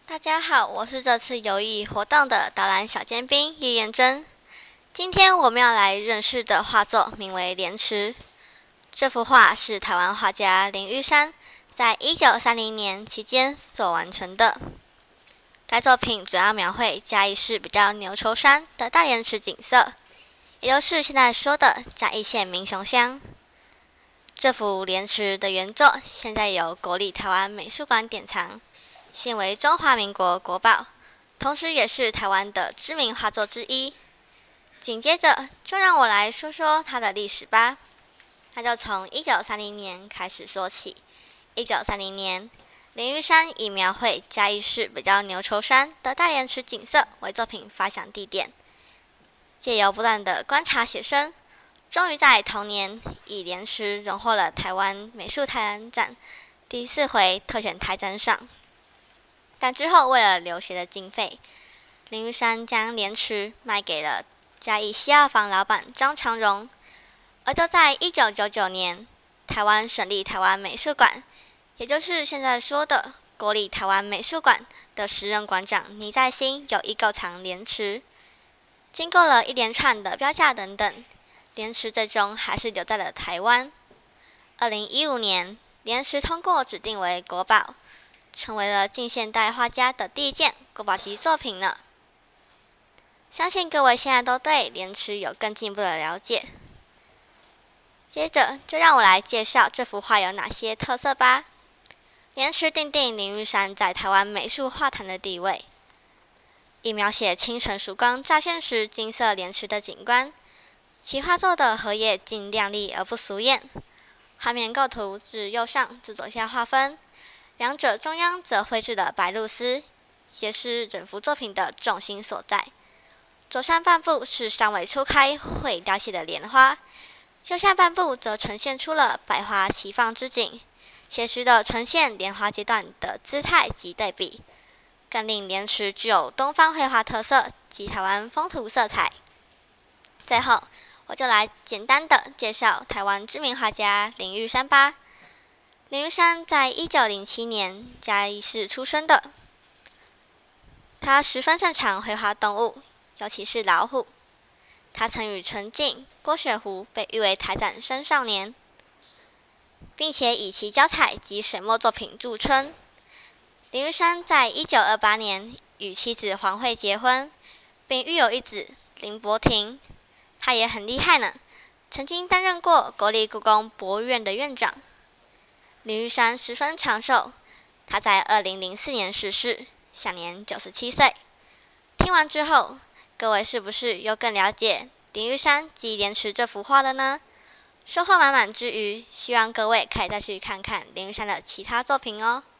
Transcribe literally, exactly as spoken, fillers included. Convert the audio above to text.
大家好，我是这次游艺活动的导览小尖兵叶彦真。今天我们要来认识的画作名为《莲池》。这幅画是台湾画家林玉山在一九三零年期间所完成的。该作品主要描绘嘉义市比较牛稠山的大莲池景色，也就是现在说的嘉义县民雄乡。这幅莲池的原作现在由国立台湾美术馆典藏，现为中华民国国宝，同时也是台湾的知名画作之一。紧接着，就让我来说说它的历史吧。那就从一九三零年开始说起。一九三零年，林玉山以描绘嘉义市比较牛稠山的大莲池景色为作品发想地点，借由不断的观察写生，终于在同年以莲池荣获了台湾美术台南展第四回特选台展赏。但之后为了留学的经费，林玉山将莲池卖给了嘉义西药房老板张长荣。而就在一九九九年，台湾省立台湾美术馆，也就是现在说的国立台湾美术馆的时任馆长倪在兴有意购藏莲池。经过了一连串的标价等等，莲池最终还是留在了台湾。二零一五年，莲池通过指定为国宝，成为了近现代画家的第一件国宝级作品呢。相信各位现在都对莲池有更进一步的了解。接着就让我来介绍这幅画有哪些特色吧。莲池奠定林玉山在台湾美术画坛的地位，以描写清晨曙光乍现时金色莲池的景观。其画作的荷叶尽亮丽而不俗艳，画面构图自右上至左下划分，两者中央则绘制了白鹭鸶，也是整幅作品的重心所在。左上半部是尚未初开会凋谢的莲花，右下半部则呈现出了百花齐放之景，写实地呈现莲花阶段的姿态及对比，更令莲池具有东方绘画特色及台湾风土色彩。最后，我就来简单的介绍台湾知名画家林玉山吧。林玉山在一九零七年嘉义市出生的，他十分擅长绘画动物，尤其是老虎。他曾与陈进、郭雪湖被誉为台展生少年，并且以其胶彩及水墨作品著称。林玉山在一九二八年与妻子黄慧结婚，并育有一子林柏廷。他也很厉害呢，曾经担任过国立故宫博物院的院长。林玉山十分长寿，他在二零零四年逝世，享年九十七岁。听完之后，各位是不是又更了解林玉山及莲池这幅画了呢？收获满满之余，希望各位可以再去看看林玉山的其他作品哦。